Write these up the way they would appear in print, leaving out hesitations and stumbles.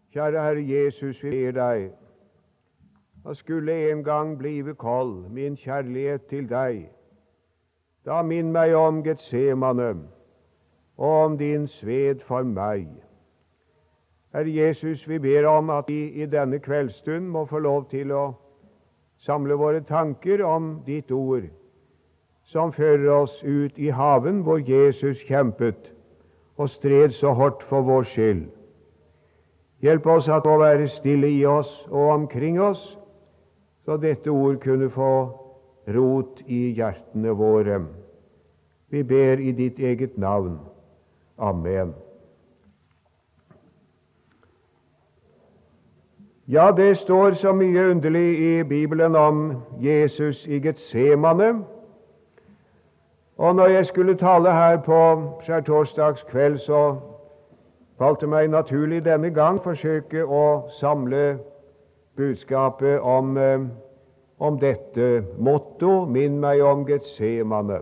Kjære Herre Jesus, vi ber deg, at skulle en gang blive kold min kjærlighet til deg, da minn meg om Getsemane og om din sved for meg. Herre Jesus, vi ber om at vi i denne kveldsstund må få lov til å samle våre tanker om ditt ord, som fører oss ut i haven hvor Jesus kjempet og stred så hardt for vår skyld. Hjelp oss at å være stille i oss og omkring oss, så dette ord kunne få rot i hjertene våre. Vi ber i ditt eget navn. Amen. Ja, det står så mye underlig i Bibelen om Jesus i Getsemane. Og når jeg skulle tale her på skjærtorsdags kveld, så falt det meg naturlig denne gang forsøke å samle budskapet om dette motto, minn meg om Getsemane.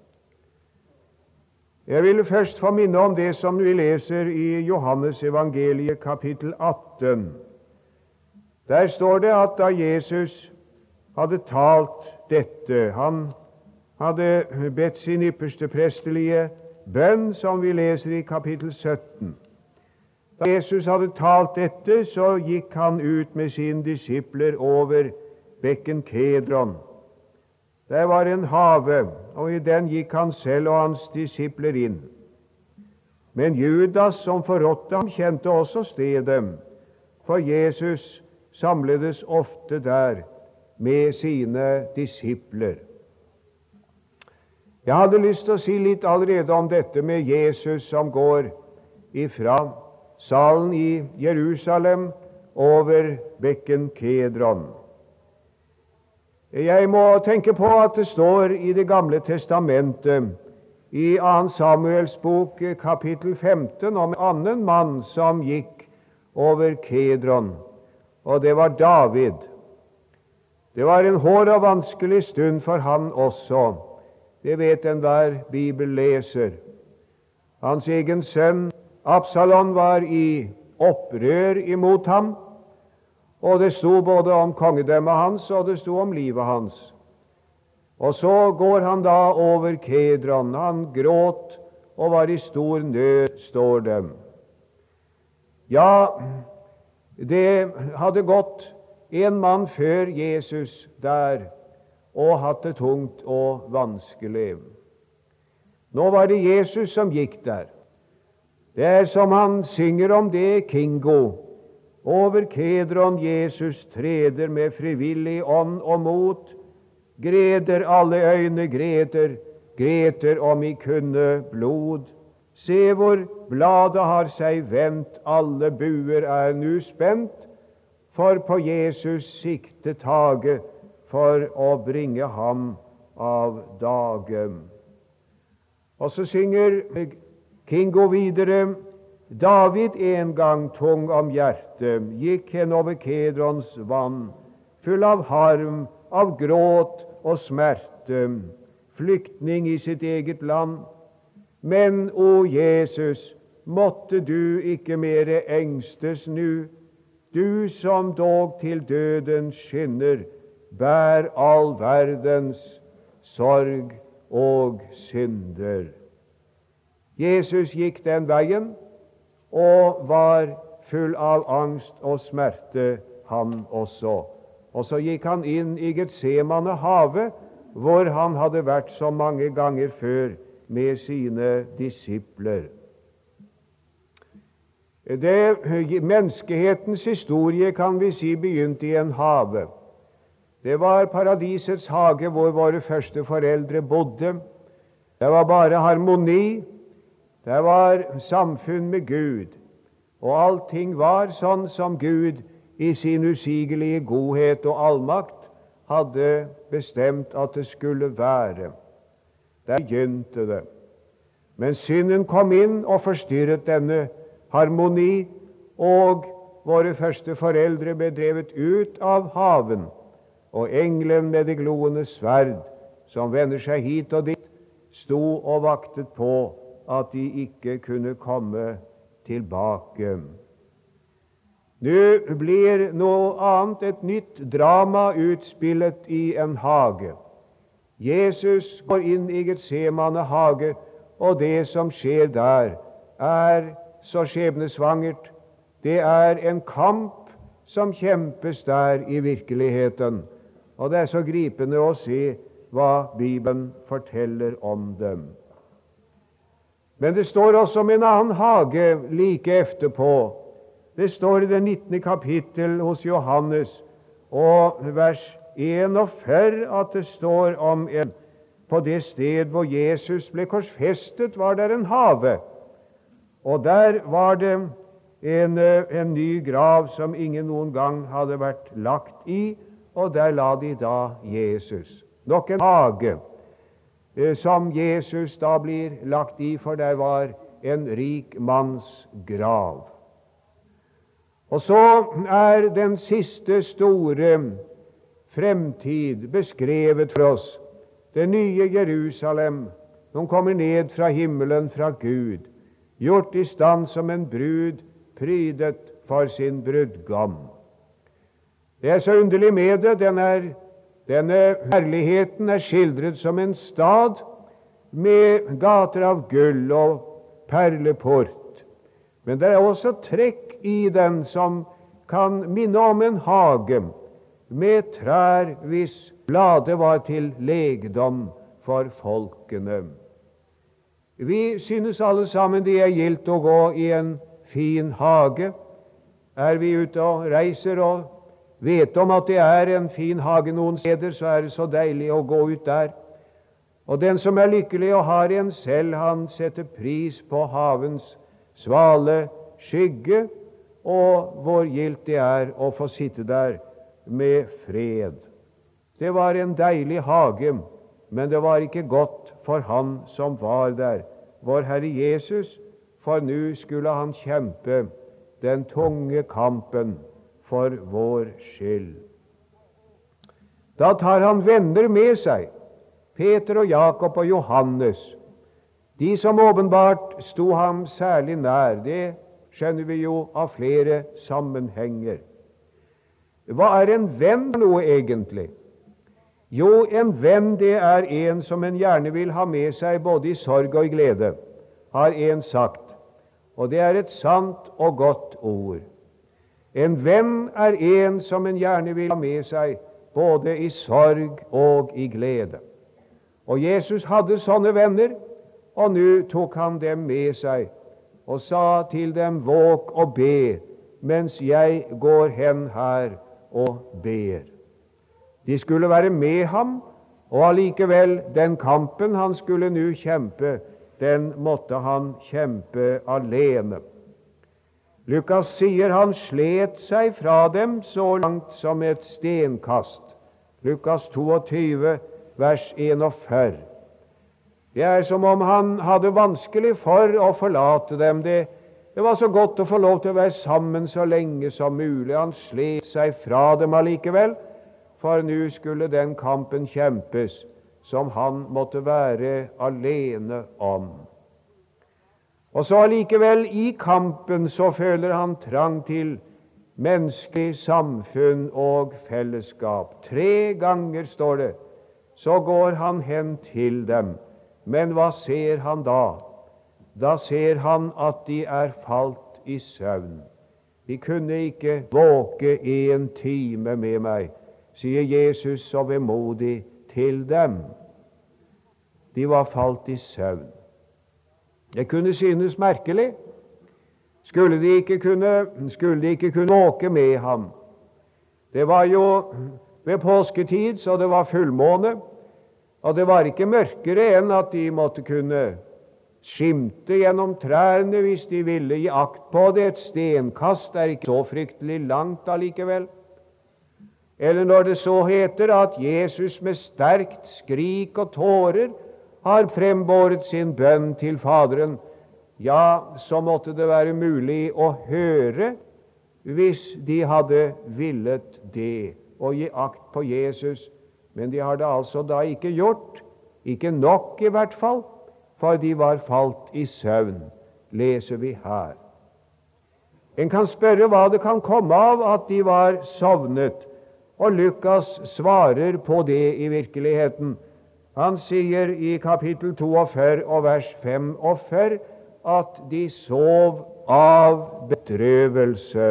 Jeg vil først få minne om det som vi leser i Johannes evangeliet kapittel 18. Der står det at da Jesus hadde talt dette, han hadde bedt sin ypperste prestelige bønn, som vi leser i kapittel 17. Da Jesus hadde talt dette, så gikk han ut med sine disipler over bekken Kedron. Der var en hage, og i den gikk han selv og hans disipler inn. Men Judas, som forrådte ham, kjente også stedet, for Jesus samledes ofte der med sine disipler. Jeg hadde lyst til å si litt allerede om dette med Jesus som går ifra salen i Jerusalem over bekken Kedron. Jeg må tenke på at det står i Det gamle testamentet, i 2. Samuels bok kapittel 15, om en annen mann som gikk over Kedron, og det var David. Det var en hård og vanskelig stund for han også. Det vet enhver bibelleser. Hans egen sønn Absalom var i opprør imot ham, og det sto både om kongedømmet hans, og det sto om livet hans. Og så går han da over Kedron. Han gråt og var i stor nød, står det. Ja, det hadde gått en mann før Jesus der, og hatt det tungt og vanskelig. Nå var det Jesus som gikk der. Det er som han synger om det, Kingo. Over Kedron Jesus treder med frivillig ånd og mot. Greder alle øyne greter, greter om I kunne blod. Se hvor bladet har seg vendt, alle buer er nu spent, for på Jesus sikte tage, for å bringe ham av dagen. Og så synger Kingo videre, David en gang tung om hjertet, gikk hen over Kedrons vann, full av harm, av gråt og smerte, flyktning i sitt eget land. Men, o Jesus, måtte du ikke mere engstes nu, du som dog til døden skinner, bær all verdens sorg og synder. Jesus gikk den veien og var full av angst og smerte, han også. Og så gikk han inn i Getsemane hage, hvor han hadde vært så mange ganger før med sine disipler. Menneskehetens historie, kan vi si, begynte i en hage. Det var paradisets hage hvor våre første foreldre bodde. Det var bare harmoni. Det var samfunn med Gud, og allting var sånn som Gud i sin usigelige godhet og allmakt hadde bestemt at det skulle være. Der begynte det. Men synden kom inn og forstyrret denne harmoni, og våre første foreldre ble drevet ut av haven, og engelen med det gloende sverd, som vender seg hit og dit, sto og vaktet på at de ikke kunne komme tilbake. Nå blir noe annet, et nytt drama, utspillet i en hage. Jesus går inn i Getsemane hage, og det som skjer der, er så skjebnesvangert. Det er en kamp som kjempes der i virkeligheten, og det er så gripende å se hva Bibelen forteller om dem. Men det står også om en annen hage like efterpå. Det står i det 19. kapittel hos Johannes, og vers 41, at det står om på det sted hvor Jesus ble korsfestet, var der en have, og der var det en ny grav som ingen noen gang hadde vært lagt i, og der la de da Jesus. Nok en hage som Jesus da blir lagt i, for der var en rik manns grav. Og så er den siste store fremtid beskrevet for oss. Det nye Jerusalem, som kommer ned fra himmelen, fra Gud, gjort i stand som en brud, prydet for sin brudgom. Det er så underlig med det. Denne herligheten er skildret som en stad med gater av gull og perleport. Men det er også trekk i den som kan minne om en hage med trær hvis bladet var til legedom for folkene. Vi synes alle sammen det er gildt å gå i en fin hage. Er vi ute og reiser og vet om at det er en fin hage noen steder, så er det så deilig å gå ut der. Og den som er lykkelig og har en selv, han setter pris på havens svale skygge, og hvor gildt det er å få sitte der med fred. Det var en deilig hage, men det var ikke godt for han som var der, vår Herre Jesus, for nå skulle han kjempe den tunge kampen for vår skyld. Da tar han venner med seg, Peter og Jakob og Johannes, de som åpenbart sto ham særlig nær. Det skjønner vi jo av flere sammenhenger. Hva er en venn for noe egentlig? Jo, en venn, det er en som en gjerne vil ha med seg både i sorg og i glede, har en sagt. Og det er et sant og godt ord. En venn er en som en gjerne vil ha med seg både i sorg og i glede. Og Jesus hadde sånne venner, og nå tok han dem med seg og sa til dem: våg og be, mens jeg går hen her og ber. De skulle være med ham, og allikevel, den kampen han skulle nå kjempe, den måtte han kjempe alene. Lukas sier han slet seg fra dem så langt som et stenkast. Lukas 22, vers 41. Det er som om han hadde vanskelig for å forlate dem. Det var så godt å få lov til å være sammen så lenge som mulig. Han slet seg fra dem allikevel, for nå skulle den kampen kjempes som han måtte være alene om. Og så allikevel, i kampen, så føler han trang til menneskelig samfunn og fellesskap. 3 ganger, står det, så går han hen til dem. Men hva ser han da? Da ser han at de er falt i søvn. De kunne ikke våke 1 time med meg, sier Jesus så vemodig til dem. De var falt i søvn. Det kunne synes merkelig. Skulle de ikke kunne våke med ham? Det var jo ved påsketid, så det var fullmåne, og det var ikke mørkere enn at de måtte kunne skimte gjennom trærne hvis de ville gi akt på det. Et stenkast er ikke så fryktelig langt allikevel. Eller når det så heter at Jesus med sterkt skrik og tårer har frembåret sin bønn til Faderen, ja, så måtte det være mulig å høre hvis de hadde villet det, og gi akt på Jesus. Men de har det altså da ikke gjort, ikke nok i hvert fall, for de var falt i søvn, leser vi her. En kan spørre hva det kan komme av at de var sovnet, og Lukas svarer på det i virkeligheten. Han sier i kapittel 42 og vers 45 at de sov av bedrøvelse.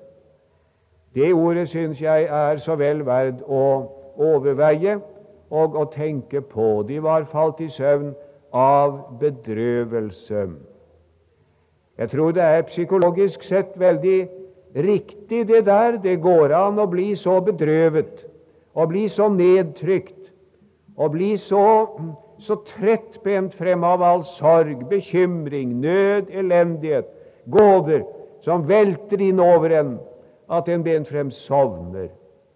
Det ordet synes jeg er så vel verd å overveie og å tenke på. De var falt i søvn av bedrøvelse. Jeg tror det er psykologisk sett veldig riktig det der. Det går an å bli så bedrøvet, å bli så nedtrykt, å bli så trettbent frem av all sorg, bekymring, nød, elendighet, gåver som velter inn over en, at en bent frem sovner.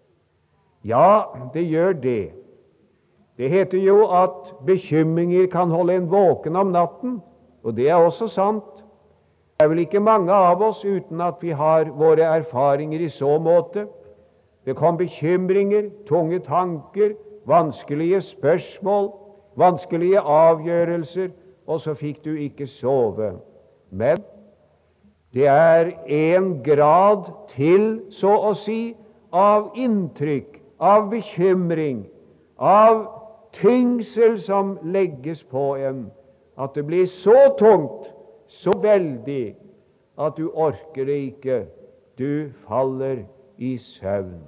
Ja, det gjør det. Det heter jo at bekymringer kan holde en våken om natten, og det er også sant. Det er vel ikke mange av oss uten at vi har våre erfaringer i så måte. Det kom bekymringer, tunge tanker, vanskelige spørsmål, vanskelige avgjørelser, og så fikk du ikke sove. Men det er en grad til, så å si, av inntrykk, av bekymring, av tyngsel som legges på en, at det blir så tungt, så veldig, at du orker det ikke. Du faller i søvn.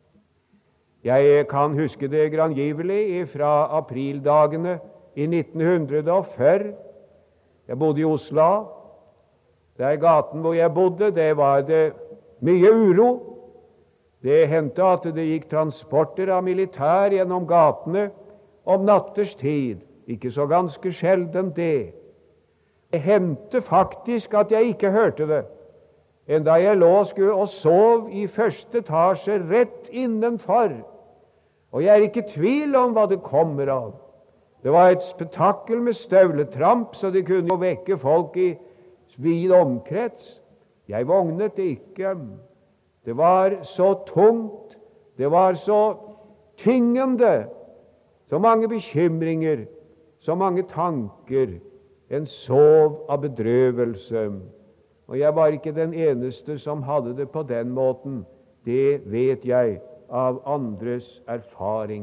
Jeg kan huske det grangivelig fra aprildagene i 1940. Jeg bodde i Oslo. Der gaten hvor jeg bodde, det var det mye uro. Det hendte at det gikk transporter av militær gjennom gatene om natters tid. Ikke så ganske sjelden det. Det hendte faktisk at jeg ikke hørte det, enda jeg lå og sov i første etasje rett innenfor. Og jeg er ikke i tvil om hva det kommer av. Det var et spetakkel med støvletramp, så det kunne jo vekke folk i vid omkrets. Jeg vågnet ikke. Det var så tungt, det var så tyngende, så mange bekymringer, så mange tanker. En sov av bedrøvelse. Og jeg var ikke den eneste som hadde det på den måten. Det vet jeg av andres erfaring.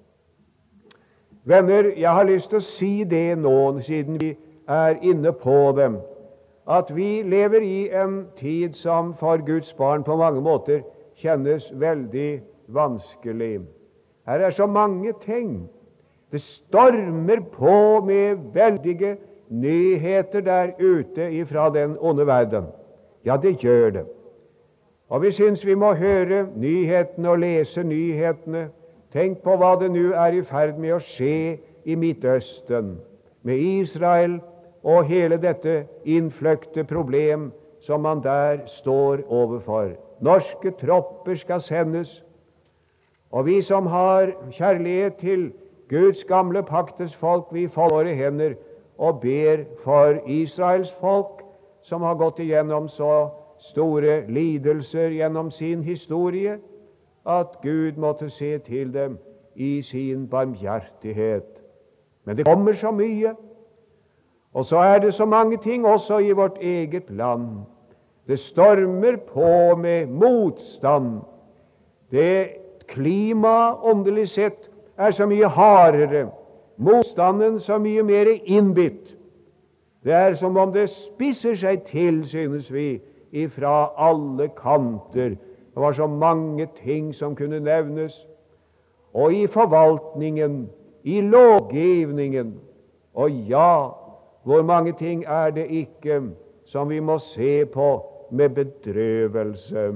Venner, jeg har lyst til å si det nå, siden vi er inne på dem, at vi lever i en tid som for Guds barn på mange måter kjennes veldig vanskelig. Her er så mange ting. Det stormer på med veldige nyheter der ute ifra den onde verden. Ja, det gjør det. Og vi syns vi må høre nyhetene og lese nyhetene. Tenk på hva det nå er i ferd med å skje i Midtøsten, med Israel og hele dette innfløkte problem som man der står overfor. Norske tropper skal sendes, og vi som har kjærlighet til Guds gamle paktes folk, vi folder våre hender og ber for Israels folk, som har gått igjennom så store lidelser gjennom sin historie, at Gud måtte se til dem i sin barmhjertighet. Men det kommer så mye, og så er det så mange ting også i vårt eget land. Det stormer på med motstand. Det klima, åndelig sett, er så mye hardere. Motstanden så mye mer innbitt. Det er som om det spisser seg til, synes vi, ifra alle kanter. Det var så mange ting som kunne nevnes. Og i forvaltningen, i lovgivningen, og ja, hvor mange ting er det ikke som vi må se på med bedrøvelse.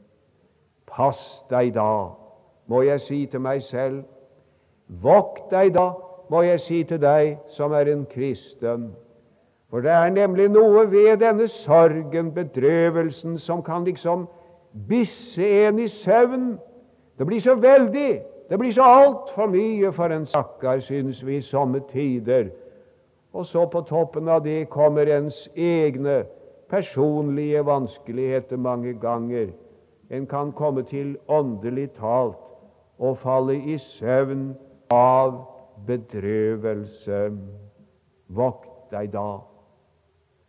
Pass deg da, må jeg si til meg selv. Vokt deg da, må jeg si til deg som er en kristen. For det er nemlig noe ved denne sorgen, bedrøvelsen, som kan liksom bisse en i søvn. Det blir så veldig, det blir så alt for mye for en stakkar, synes vi, somme tider. Og så på toppen av det kommer ens egne personlige vanskeligheter mange ganger. En kan komme til åndelig talt og falle i søvn av bedrøvelse. Vokt deg da.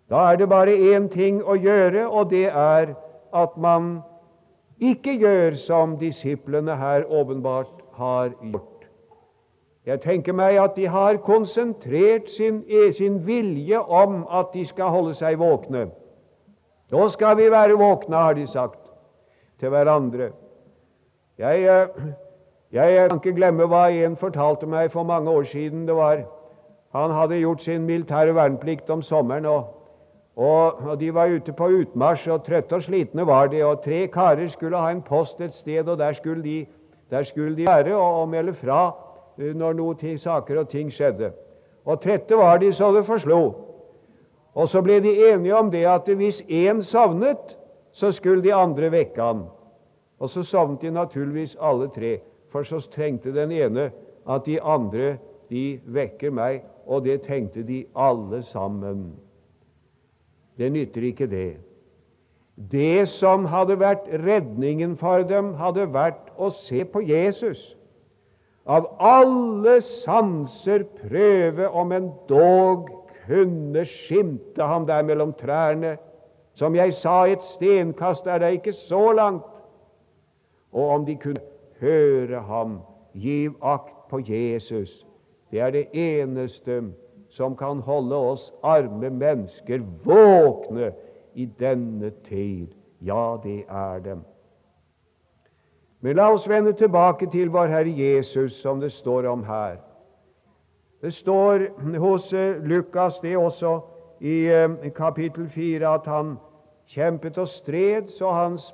Da er det bare én ting å gjøre, og det er at man ikke gjør som disiplene her åpenbart har gjort. Jeg tenker meg at de har konsentrert sin vilje om at de skal holde seg våkne. Da skal vi være våkne, har de sagt til hverandre. Jeg kan ikke glemme hva en fortalte meg for mange år siden. Han hadde gjort sin militære verneplikt om sommeren, og de var ute på utmarsj, og trøtte og slitne var de, og 3 karer skulle ha en post et sted, og der skulle de være og melde fra når noen saker og ting skjedde. Og trette var de så det forslo. Og så ble de enige om det at hvis én sovnet, så skulle de andre vekke han. Og så sovnet de naturligvis alle 3, for så trengte den ene at de andre, de vekker meg, og det tenkte de alle sammen. Det nytter ikke det. Det som hadde vært redningen for dem, hadde vært å se på Jesus. Av alle sanser prøve om en dog kunne skimte ham der mellom trærne. Som jeg sa, et stenkast er det ikke så langt. Og om de kunne høre ham, giv akt på Jesus. Det er det eneste som kan holde oss arme mennesker våkne i denne tid. Ja, det er det. Men la oss vende tilbake til vår Herre Jesus, som det står om her. Det står hos Lukas det også i kapittel 4 at han kjempet og stred, så hans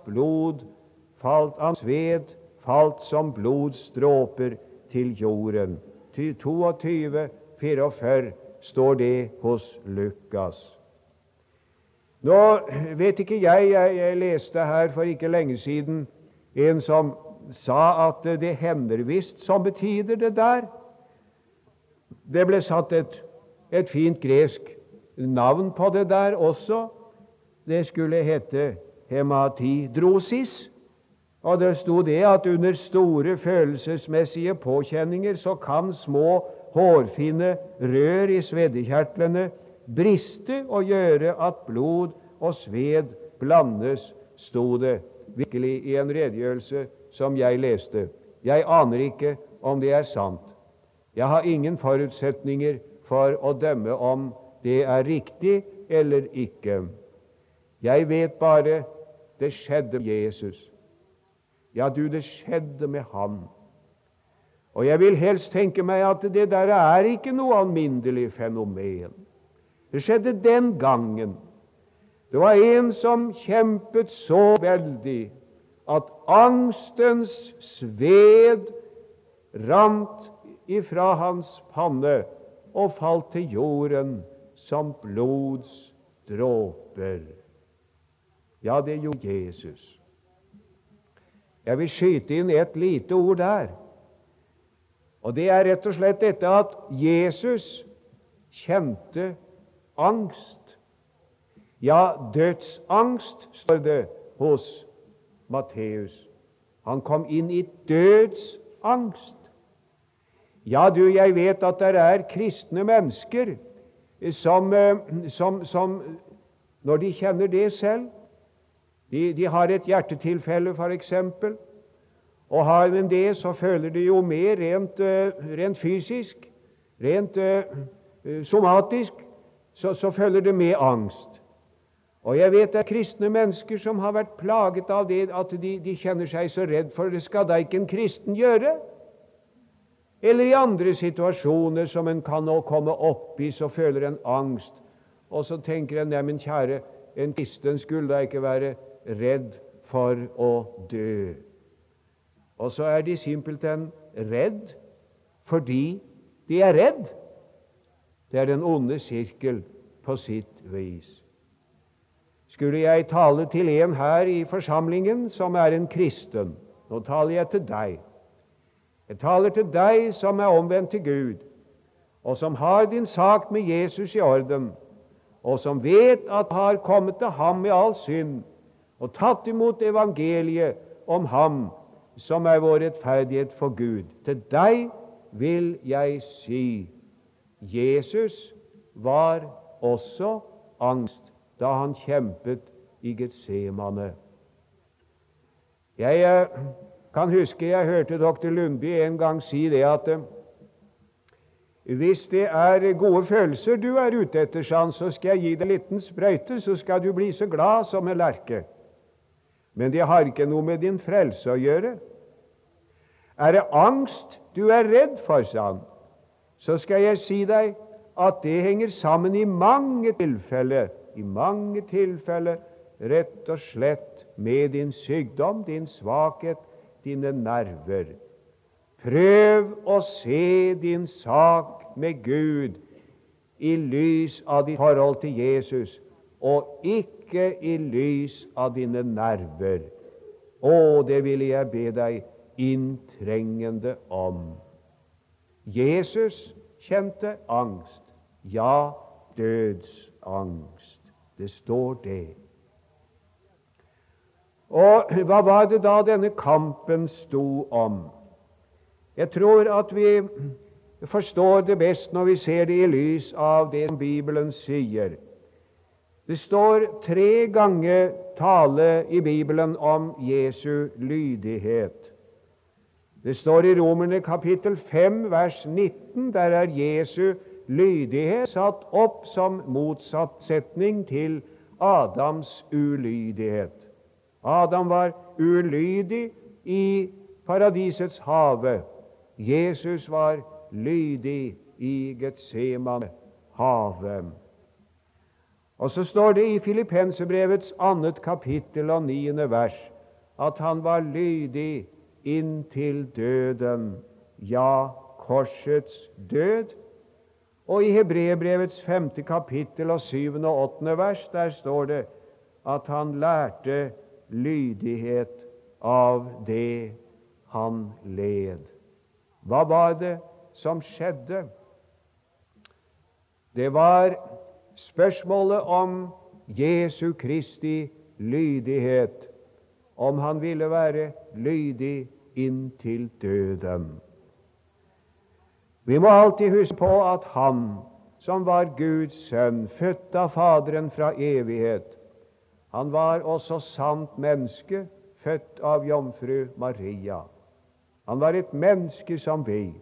sved falt som blodsdråper til jorden. 22:44 står det hos Lukas. Nå vet ikke jeg leste her for ikke lenge siden en som sa at det hender visst som betyder det der. Det ble satt et fint gresk navn på det der også. Det skulle hete hematidrosis. Og det stod det at under store følelsesmessige påkjenninger så kan små hårfine rør i sveddekjertlene briste og gjøre at blod og sved blandes, stod det virkelig i en redegjørelse som jeg leste. Jeg aner ikke om det er sant. Jeg har ingen forutsetninger for å dømme om det er riktig eller ikke. Jeg vet bare det skjedde med Jesus. Ja, det skjedde med ham. Og jeg vil helst tenke meg at det der er ikke noe alminnelig fenomen. Det skjedde den gangen. Det var en som kjempet så veldig at angstens sved rant ifra hans panne og falt til jorden som blodsdråper. Ja, det gjorde Jesus. Jeg vil skyte inn et lite ord der. Og det er rett og slett dette at Jesus kjente angst. Ja, dødsangst, står det hos Matteus. Han kom inn i dødsangst. Ja, jeg vet at det er kristne mennesker som når de kjenner det selv, de har et hjertetilfelle for eksempel, og har de det, så føler de jo mer rent fysisk, rent somatisk, så føler de med angst. Og jeg vet det er kristne mennesker som har vært plaget av det, at de kjenner seg så redd, for det skal da ikke en kristen gjøre. Eller i andre situasjoner som en kan nå komme opp i, så føler en angst. Og så tenker en, nei, men kjære, en kristen skulle da ikke være redd for å dø. Og så er de simpelthen redd fordi de er redd. Det er den onde sirkel på sitt vis. Skulle jeg tale til en her i forsamlingen som er en kristen, nå taler jeg til deg. Jeg taler til deg som er omvendt til Gud, og som har din sak med Jesus i orden, og som vet at du har kommet til ham med all synd, og tatt imot evangeliet om ham, som er vår rettferdighet for Gud. Til deg vil jeg si, Jesus var også angst da han kjempet i Getsemane. Jeg kan huske jeg hørte dr. Lundby en gang si det at hvis det er gode følelser du er ute etter, sånn, så skal jeg gi deg en liten sprøyte, så skal du bli så glad som en lerke. Men det har ikke noe med din frelse å gjøre. Er det angst du er redd for, sånn, så skal jeg si deg at det henger sammen i mange tilfeller, rett og slett med din sykdom, din svakhet, dine nerver. Prøv å se din sak med Gud i lys av ditt forhold til Jesus, og ikke i lys av dine nerver. Det ville jeg be deg inntrengende om. Jesus kjente angst, ja, dødsangst. Det står det. Og hva var det da denne kampen sto om? Jeg tror at vi forstår det best når vi ser det i lys av det som Bibelen sier. Det står 3 ganger tale i Bibelen om Jesu lydighet. Det står i Romerne kapittel 5, vers 19, der er Jesu lydighet satt opp som motsetning til Adams ulydighet. Adam var ulydig i paradisets hage. Jesus var lydig i Getsemane havet. Og så står det i Filippenserbrevets 2. kapittel og 9. vers at han var lydig inntil døden, ja, korsets død. Og i Hebreerbrevets 5. kapittel og 7. og 8. vers der står det at han lærte lydighet av det han led. Hva var det som skjedde? Det var spørsmålet om Jesu Kristi lydighet, om han ville være lydig inntil døden. Vi må alltid huske på at han, som var Guds sønn, født av Faderen fra evighet, han var også sant menneske, født av jomfru Maria. Han var et menneske som vi.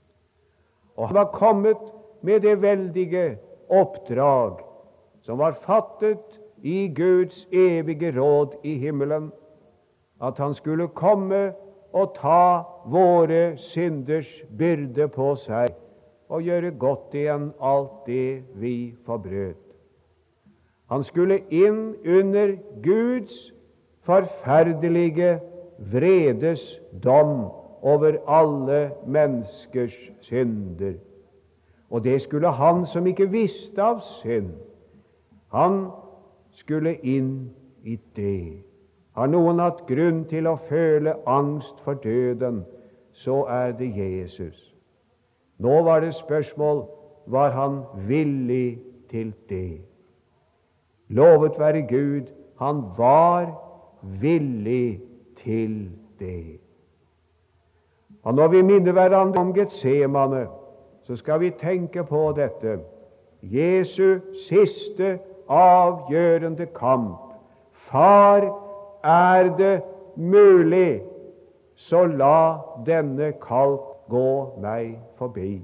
Og han var kommet med det veldige oppdrag som var fattet i Guds evige råd i himmelen, at han skulle komme og ta våre synders byrde på seg og gjøre godt igjen alt det vi forbrøt. Han skulle inn under Guds forferdelige vredes dom over alle menneskers synder. Og det skulle han som ikke visste av synd. Han skulle inn i det. Har noen hatt grunn til å føle angst for døden, så er det Jesus. Nå var det spørsmål, var han villig til det? Lovet være Gud, han var villig til det. Og når vi minner hverandre om Getsemane, så skal vi tenke på dette. Jesu siste avgjørende kamp. Far, er det mulig, så la denne kalk gå meg forbi.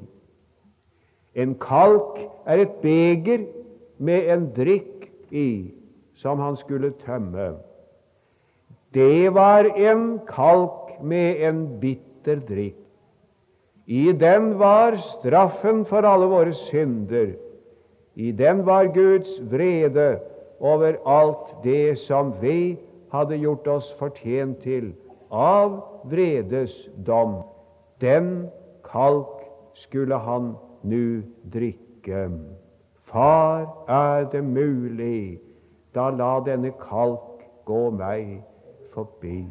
En kalk er et beger med en drikk i, som han skulle tømme. Det var en kalk med en bitter drikk. I den var straffen for alle våre synder. I den var Guds vrede over alt det som vi hadde gjort oss fortjent til av vredesdom. Den kalk skulle han nå drikke. Far, er det mulig, da la denne kalk gå meg forbi.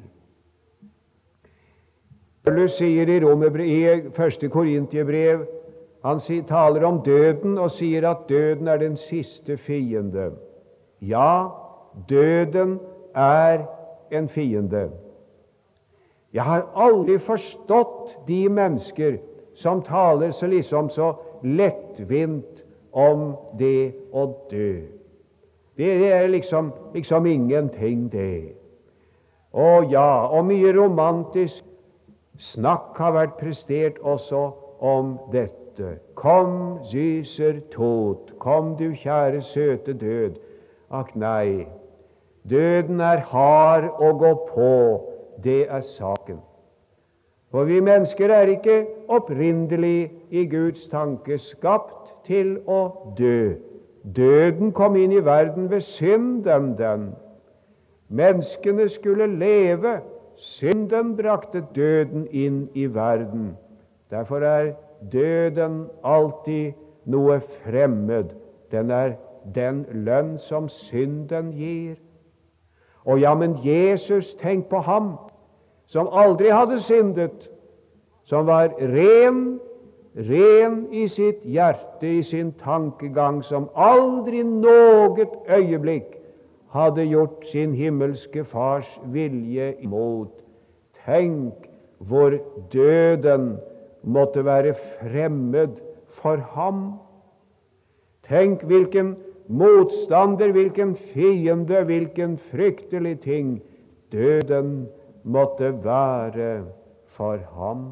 Paulus sier i 1. Korintiebrev, han taler om døden og sier at døden er den siste fiende. Ja, døden er en fiende. Jeg har aldri forstått de mennesker som taler så lettvint om det å dø. Det er liksom ingenting, det. Og ja, og mye romantisk snakk har vært prestert også om dette. Kom, gyser tot, kom du kjære søte død. Akk nei, døden er hard å gå på, det er saken. For vi mennesker er ikke opprinnelig i Guds tanke skapt til å dø. Døden kom inn i verden ved synden, den. Menneskene skulle leve. Synden brakte døden inn i verden. Derfor er døden alltid noe fremmed. Den er den lønn som synden gir. Og ja, men Jesus, tenk på ham, som aldri hadde syndet, som var ren i sitt hjerte, i sin tankegang, som aldri noe øyeblikk hadde gjort sin himmelske Fars vilje imot. Tenk hvor døden måtte være fremmed for ham. Tenk hvilken motstander, hvilken fiende, hvilken fryktelig ting døden måtte være for ham.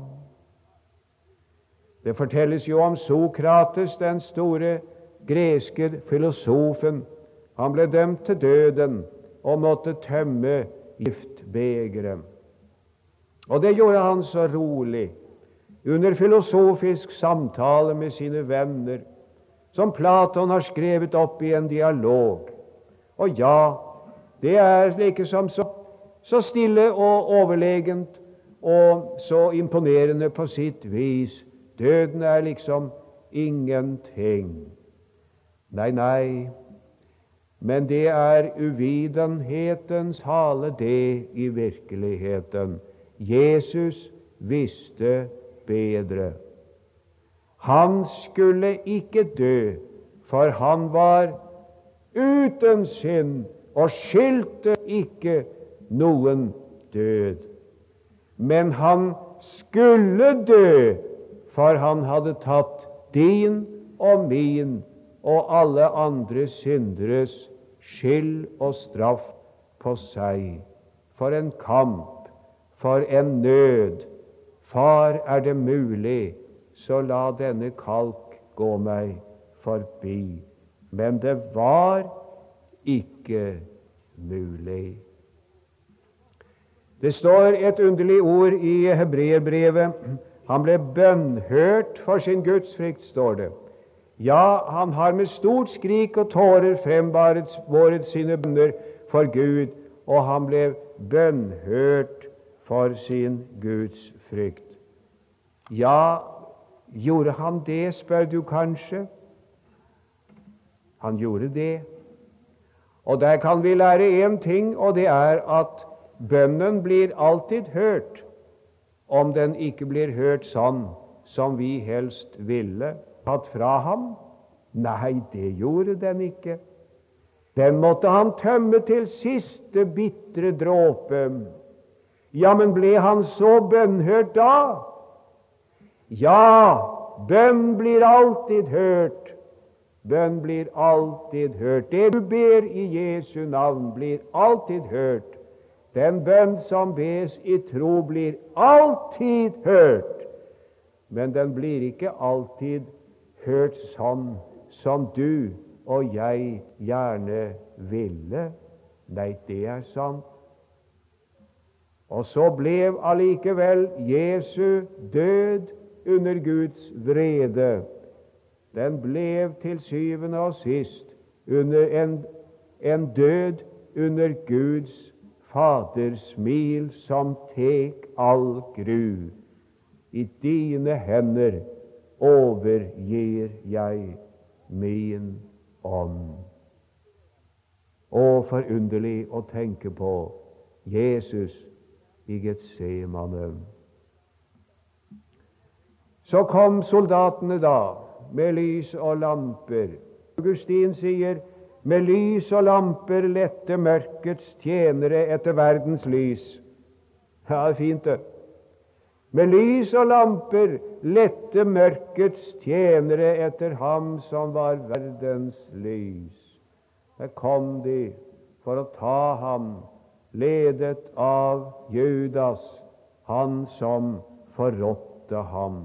Det fortelles jo om Sokrates, den store greske filosofen. Han ble dømt til døden og måtte tømme giftbegeret. Og det gjorde han så rolig, under filosofisk samtale med sine venner, som Platon har skrevet opp i en dialog. Og ja, det er liksom så stille og overlegent og så imponerende på sitt vis. Døden er liksom ingenting. Nei, men det er uvitenhetens hale, det i virkeligheten. Jesus visste bedre. Han skulle ikke dø, for han var uten synd og skyldte ikke noen død. Men han skulle dø, for han hadde tatt din og min og alle andre synderes skyld og straff på seg. For en kamp, for en nød. Far, er det mulig, så la denne kalk gå meg forbi. Men det var ikke mulig. Det står et underlig ord i Hebreerbrevet. Han ble bønnhørt for sin gudsfrykt, står det. Ja, han har med stort skrik og tårer frembaret sine bønner for Gud, og han ble bønnhørt for sin gudsfrykt. Ja, gjorde han det, spør du kanskje? Han gjorde det. Og der kan vi lære en ting, og det er at bønnen blir alltid hørt, om den ikke blir hørt sånn som vi helst ville hatt fra ham. Nei, det gjorde den ikke. Den måtte han tømme til siste bitre dråpe. Ja, men ble han så bønnhørt da? Ja, bønn blir alltid hørt. Bønn blir alltid hørt. Det du ber i Jesu navn, blir alltid hørt. Den bønn som bes i tro, blir alltid hørt. Men den blir ikke alltid hørt sånn som du og jeg gjerne ville. Nei, det er sant. Og så ble allikevel Jesu død under Guds vrede. Den ble til syvende og sist under en død under Guds Faders smil, som tek all gru. I dine hender overgir jeg min ånd. Å, forunderlig å tenke på Jesus i Getsemane. Så kom soldatene da, med lys og lamper. Augustin sier, med lys og lamper lette mørkets tjenere etter verdens lys. Ja, det er fint det. Med lys og lamper lette mørkets tjenere etter ham som var verdens lys. Der kom de for å ta ham, ledet av Judas, han som forrådte ham.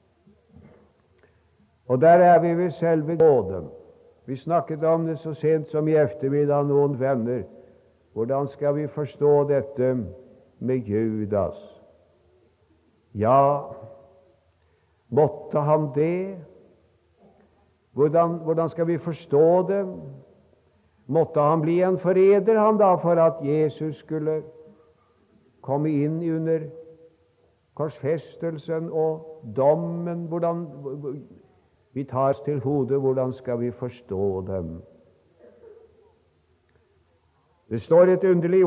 Og der er vi ved selve gåten. Vi snakket om det så sent som i eftermiddag, noen venner. Hvordan skal vi forstå dette med Judas? Ja, måtte han det? Hvordan skal vi forstå det? Måtte han bli en forræder, han da, for at Jesus skulle komme inn under korsfestelsen og dommen? Vi tar oss til hodet, hvordan skal vi forstå dem? Det står et underlig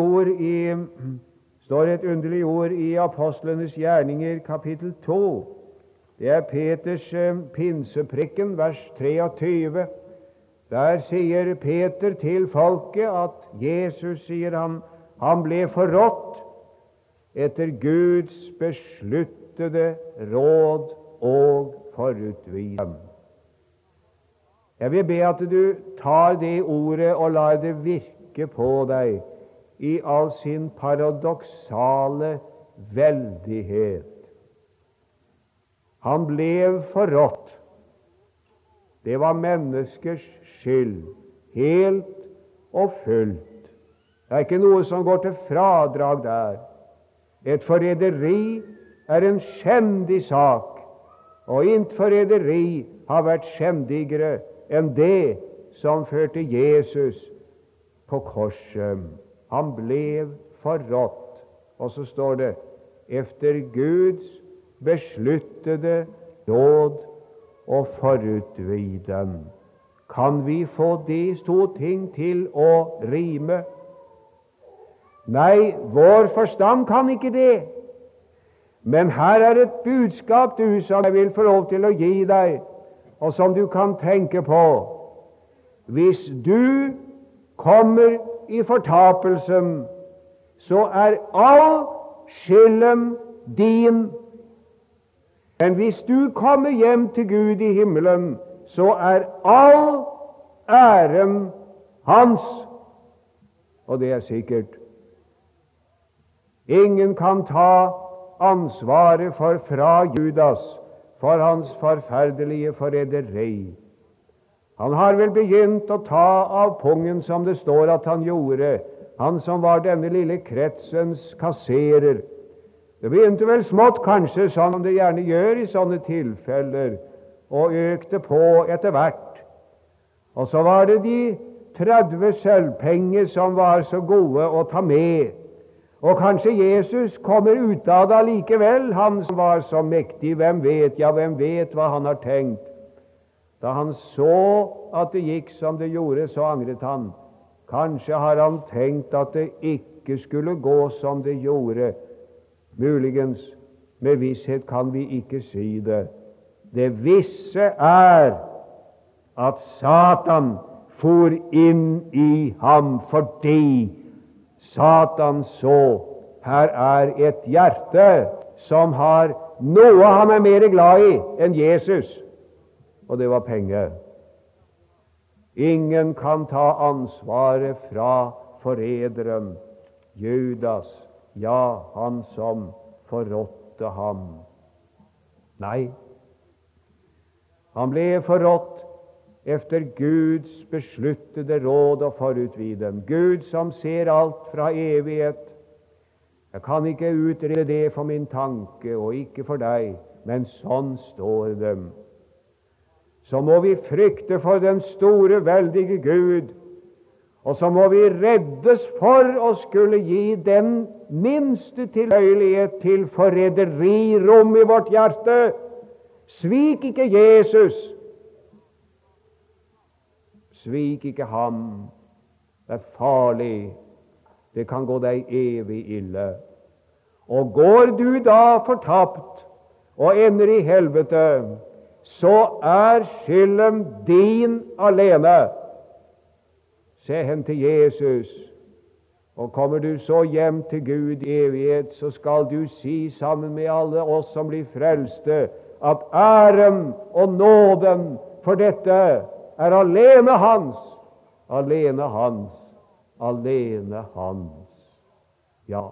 ord i Apostlenes gjerninger, kapittel 2. Det er Peters pinseprikken, vers 23. Der sier Peter til folket at Jesus, sier han ble forrådt etter Guds besluttede råd og forutvisning. Jeg vil be at du tar det ordet og lar det virke på deg i all sin paradoksale veldighet. Han ble forrådt. Det var menneskers skyld, helt og fullt. Det er ikke noe som går til fradrag der. Et forræderi er en skjendig sak, og intet forræderi har vært skjendigere enn det som førte Jesus på korset. Han ble forrådt, og så står det efter Guds besluttede råd og forutviden. Kan vi få de to ting til å rime? Nei, vår forstand kan ikke det. Men her er et budskap som jeg vil få lov til å gi deg, og som du kan tenke på. Hvis du kommer i fortapelsen, så er all skylden din. Men hvis du kommer hjem til Gud i himmelen, så er all æren hans. Og det er sikkert. Ingen kan ta ansvaret fra Judas for hans forferdelige forræderi. Han har vel begynt å ta av pungen, som det står at han gjorde, han som var denne lille kretsens kasserer. Det begynte vel smått, kanskje, sånn som det gjerne gjør i sånne tilfeller, og økte på etter hvert. Og så var det de 30 sølvpenger som var så gode å ta med. Og kanskje Jesus kommer ut av det likevel, han som var så mektig. Hvem vet? Ja, hvem vet hva han har tenkt? Da han så at det gikk som det gjorde, så angret han. Kanskje har han tenkt at det ikke skulle gå som det gjorde. Muligens, med visshet kan vi ikke si det. Det visse er at Satan for inn i ham fordi Satan så her er et hjerte som har noe han er mer glad i enn Jesus, og det var penger. Ingen kan ta ansvaret fra forræderen Judas, ja, han som forrådte ham. Nei, han ble forrådt efter Guds besluttede råd og forutviden. Gud som ser alt fra evighet. Jeg kan ikke utrede det for min tanke, og ikke for deg, men sånn står det. Så må vi frykte for den store, veldige Gud, og så må vi reddes for å skulle gi den minste tilbøyelighet til forræderirom i vårt hjerte. Svik ikke Jesus. Svik ikke ham. Det er farlig. Det kan gå deg evig ille. Og går du da fortapt og ender i helvete, så er skylden din alene. Se hen til Jesus, og kommer du så hjem til Gud i evighet, så skal du si sammen med alle oss som blir frelste, at æren og nåden for dette er alene hans, alene hans, alene hans. Ja.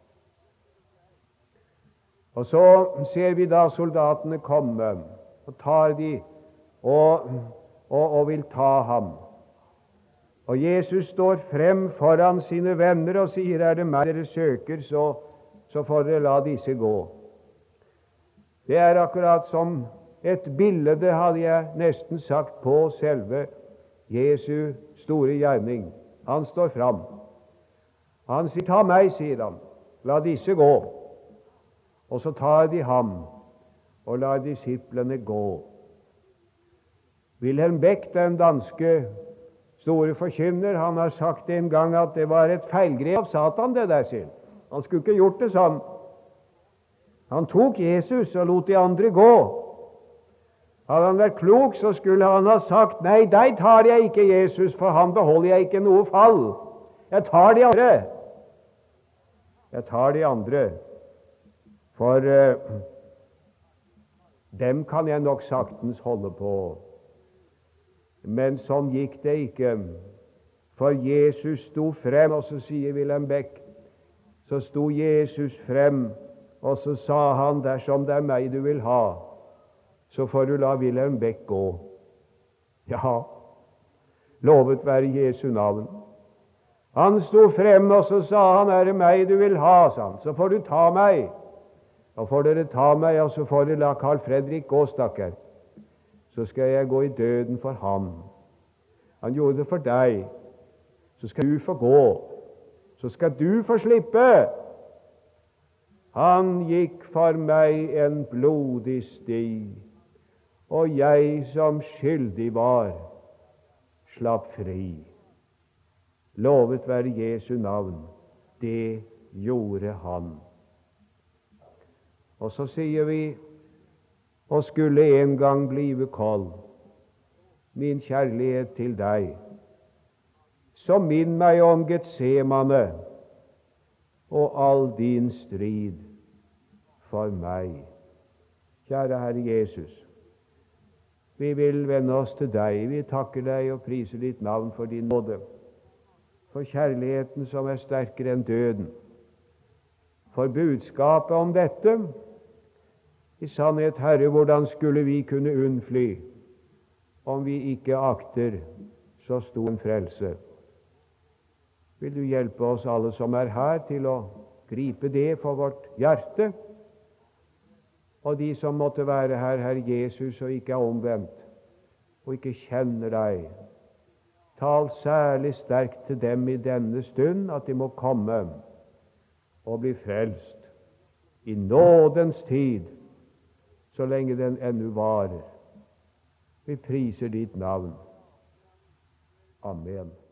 Og så ser vi da soldatene komme, og tar de og vil ta ham. Og Jesus står frem foran sine venner og sier, er det meg dere søker, så får dere la disse gå. Det er akkurat som et bilde, hadde jeg nesten sagt, på selve Jesu store gjerning. Han står fram. Han sier, ta meg, sier han, la disse gå. Og så tar de ham og lar disiplene gå. Wilhelm Beck, den danske store forkynner, han har sagt en gang at det var et feilgrep av Satan, det der, sier han. Han skulle ikke gjort det sånn. Han tok Jesus og lot de andre gå. Hadde han vært klok, så skulle han ha sagt, nei, deg tar jeg ikke, Jesus, for han beholder jeg ikke noe fall. Jeg tar de andre. Jeg tar de andre, for dem kan jeg nok saktens holde på. Men sånn gikk det ikke, for Jesus sto frem, og så sier Wilhelm Beck, så sto Jesus frem, og så sa han, dersom det er meg du vil ha, så får du la Wilhelm Beck gå. Ja, lovet være Jesu navn. Han sto frem, og så sa han, er det meg du vil ha, sa han, så får du ta meg. Og får dere ta meg, og så får dere la Carl Fredrik gå, stakkar. Så skal jeg gå i døden for ham. Han gjorde det for deg. Så skal du få gå. Så skal du få slippe. Han gikk for meg en blodig sti, og jeg som skyldig var, slapp fri. Lovet være Jesu navn. Det gjorde han. Og så sier vi, og skulle en gang blive kold, min kjærlighet til deg, så minn meg om Getsemane og all din strid for meg. Kjære Herre Jesus, vi vil vende oss til deg. Vi takker deg og priser ditt navn for din nåde, for kjærligheten som er sterkere enn døden, for budskapet om dette. I sannhet, Herre, hvordan skulle vi kunne unnfly om vi ikke akter så stor en frelse? Vil du hjelpe oss alle som er her, til å gripe det for vårt hjerte? Og de som måtte være her, Herre Jesus, og ikke er omvendt, og ikke kjenner deg, tal særlig sterkt til dem i denne stund, at de må komme og bli frelst i nådens tid, så lenge den ennå varer. Vi priser ditt navn. Amen.